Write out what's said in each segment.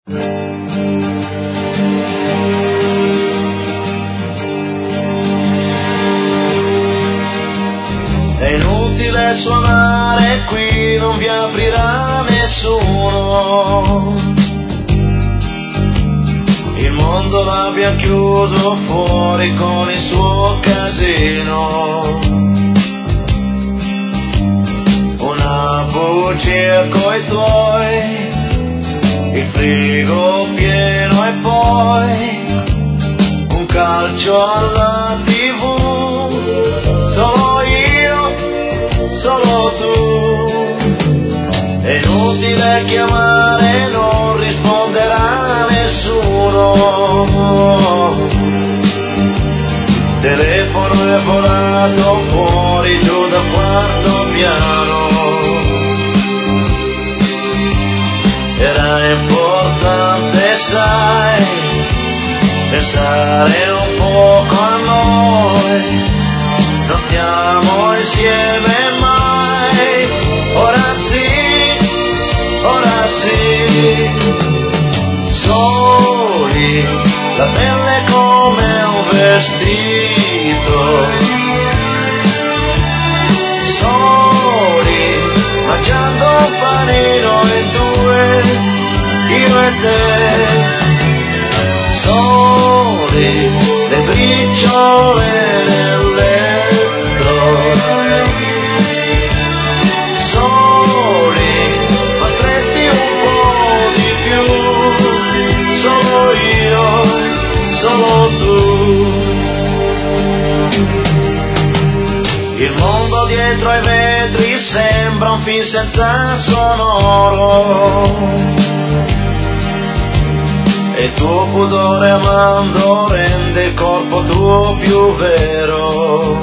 È inutile suonare qui, non vi aprirà nessuno. Il mondo l'abbiamo chiuso fuori con il suo casino. Una bugia coi tuoi, il frigo pieno e poi un calcio alla TV. Solo io, solo tu. È inutile chiamare, non risponderà nessuno. Telefono è volato fuori giù dal quarto piano. Era importante, sai, pensare un poco a noi. Non stiamo insieme mai. Ora sì, ora sì. Soli, la pelle come un vestito. Soli, mangiando un panino in due, io e te. Soli, le briciole nel letto. Soli, ma stretti un po' di più. Solo io, solo tu. Il mondo dietro ai vetri sembra un film senza sonoro. E il tuo pudore amando rende il corpo tuo più vero.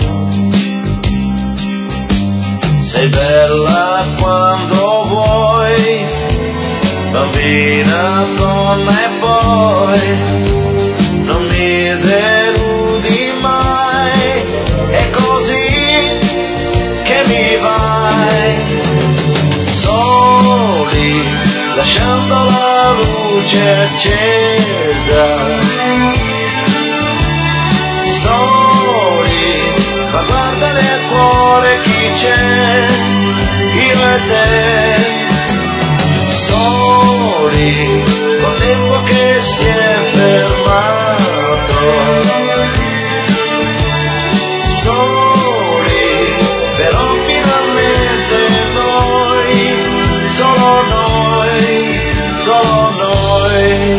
Sei bella quando vuoi, bambina, donna e poi non mi deludi mai. È così che mi vai. Soli, lasciando la luce accesa. Soli, ma guarda nel cuore chi c'è, io e te. Soli, col tempo che si è fermato. Soli, però finalmente noi, solo noi, solo noi.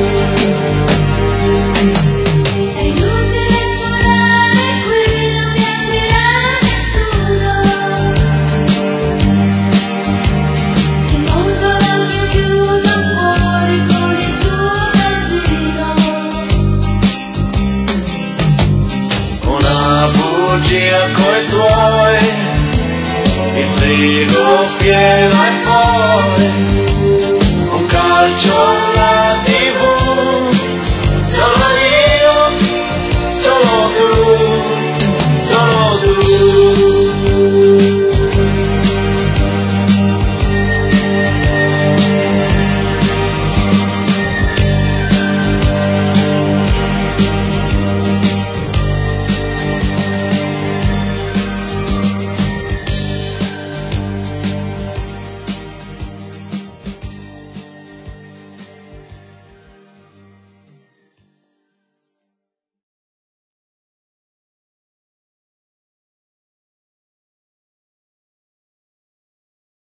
È inutile suonare qui, non vi aprirà nessuno. Il mondo l'abbiamo chiuso fuori con il suo casino. Una bugia coi tuoi, il frigo pieno e poi